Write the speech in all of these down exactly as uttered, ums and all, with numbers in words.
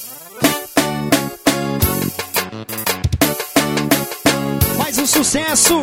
Mais um sucesso.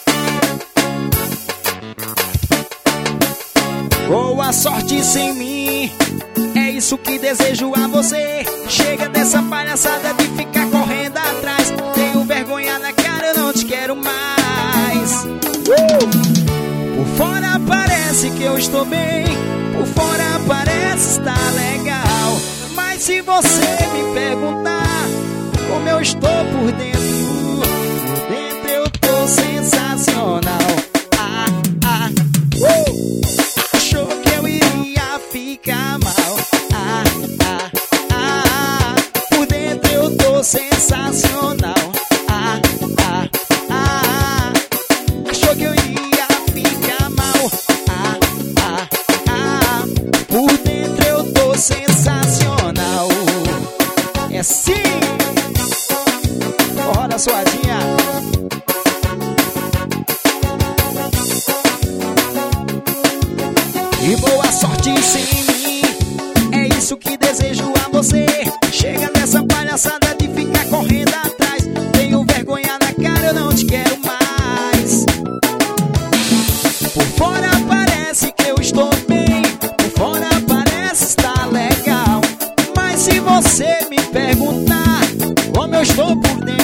Boa sorte sem mim, é isso que desejo a você. Chega dessa palhaçada de ficar correndo atrás. Tenho vergonha na cara, eu não te quero mais. uh! Por fora parece que eu estou bem, por fora parece estar legal. Mas se você me perguntar como eu estou por dentro, por dentro eu tô sensacional. Ah, ah, uh! Achou que eu iria ficar mal. Ah, ah, ah, por dentro eu tô sensacional. Ah, ah, ah, achou que eu iria ficar mal. Ah, ah, ah, por dentro eu tô sensacional. É sim. Roda suadinha. E boa sorte sem mim, é isso que desejo a você. Chega dessa palhaçada de ficar correndo atrás. Tenho vergonha na cara, eu não te quero mais. Por fora parece que eu estou bem, por fora parece estar legal. Mas se você me perguntar como eu estou por dentro,